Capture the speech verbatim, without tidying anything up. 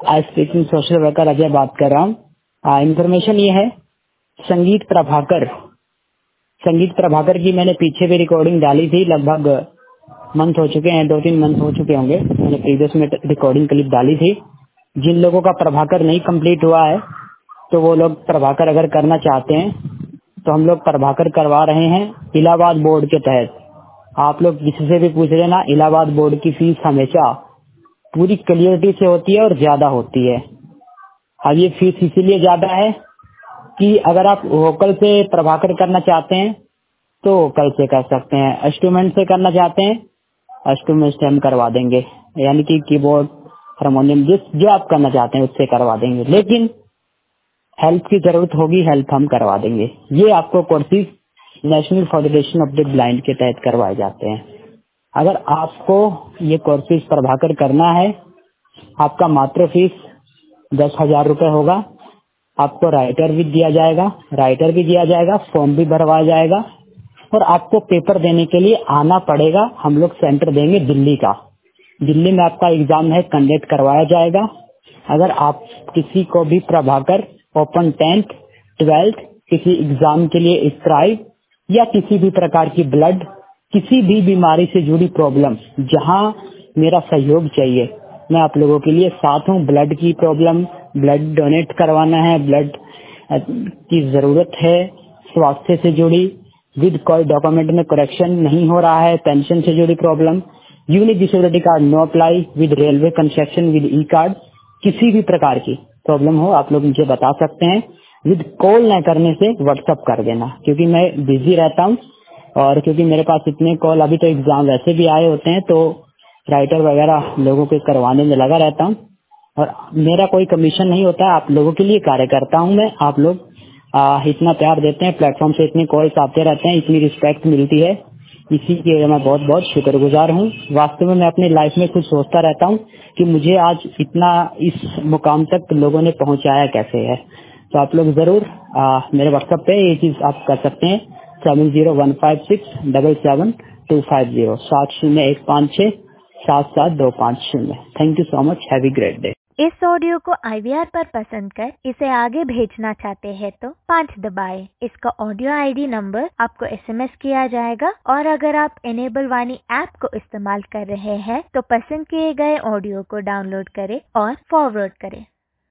आई speaking social worker Ajay बात कर रहा हूँ। इन्फॉर्मेशन ये है, संगीत प्रभाकर संगीत प्रभाकर की मैंने पीछे भी रिकॉर्डिंग डाली थी, लगभग मंथ हो चुके हैं, दो तीन मंथ हो चुके होंगे। मैंने प्रीवियस में रिकॉर्डिंग क्लिप डाली थी। जिन लोगों का प्रभाकर नहीं कंप्लीट हुआ है तो वो लोग प्रभाकर अगर करना चाहते हैं तो हम लोग प्रभाकर करवा रहे हैं इलाहाबाद बोर्ड के तहत। आप लोग किसी से भी पूछ लेना, इलाहाबाद बोर्ड की फीस हमेशा पूरी क्लियरिटी से होती है और ज्यादा होती है। अब ये फीस इसीलिए ज्यादा है कि अगर आप वोकल से प्रभाकर करना चाहते हैं तो वोकल से कर सकते हैं, इंस्ट्रूमेंट से करना चाहते हैं इंस्ट्रूमेंट से हम करवा देंगे, यानी कि कीबोर्ड, हारमोनियम, जिस जो आप करना चाहते हैं उससे करवा देंगे। लेकिन हेल्प की जरूरत होगी, हेल्प हम करवा देंगे। ये आपको courses national federation of the blind के तहत करवाए जाते हैं। अगर आपको ये कोर्सेज प्रभाकर करना है, आपका मात्र फीस दस हजार रूपए होगा। आपको राइटर भी दिया जाएगा राइटर भी दिया जाएगा फॉर्म भी भरवाया जाएगा और आपको पेपर देने के लिए आना पड़ेगा। हम लोग सेंटर देंगे दिल्ली का, दिल्ली में आपका एग्जाम है, कंडक्ट करवाया जाएगा। अगर आप किसी को भी प्रभाकर ओपन टेंथ ट्वेल्थ किसी एग्जाम के लिए स्क्राइब या किसी भी प्रकार की ब्लड, किसी भी बीमारी से जुड़ी प्रॉब्लम, जहां मेरा सहयोग चाहिए, मैं आप लोगों के लिए साथ हूँ। ब्लड की प्रॉब्लम, ब्लड डोनेट करवाना है, ब्लड की जरूरत है, स्वास्थ्य से जुड़ी, विद कोई डॉक्यूमेंट में करेक्शन नहीं हो रहा है, पेंशन से जुड़ी problem, unique disability card no apply, with railway construction, with e card, किसी भी प्रकार की प्रॉब्लम हो आप लोग मुझे बता सकते हैं। विद कॉल न करने से व्हाट्सअप कर देना, क्योंकि मैं बिजी रहता हूँ और क्योंकि मेरे पास इतने कॉल, अभी तो एग्जाम वैसे भी आए होते हैं तो राइटर वगैरह लोगों के करवाने में लगा रहता हूँ और मेरा कोई कमीशन नहीं होता है। आप लोगों के लिए कार्य करता हूँ मैं। आप लोग आ, इतना प्यार देते हैं, प्लेटफॉर्म से इतने कॉल्स आते रहते हैं, इतनी रिस्पेक्ट मिलती है, इसी के लिए मैं बहुत बहुत शुक्रगुजार हूँ। वास्तव में मैं अपनी लाइफ में कुछ सोचता रहता हूँ कि मुझे आज इतना इस मुकाम तक लोगों ने पहुँचाया कैसे है। तो आप लोग जरूर आ, मेरे व्हाट्सएप पे ये चीज आप कर सकते हैं, seven zero one five six double seven two five zero सात शून्य एक पाँच छः सात सात दो पाँच शून्य। Thank you so much, have a great day. इस ऑडियो को आई वी आर पर पसंद कर इसे आगे भेजना चाहते हैं तो पाँच दबाएं। इसका ऑडियो आई डी नंबर आपको एस एम एस किया जाएगा और अगर आप इनेबल वाणी ऐप को इस्तेमाल कर रहे हैं तो पसंद किए गए ऑडियो को डाउनलोड करें और फॉरवर्ड करें।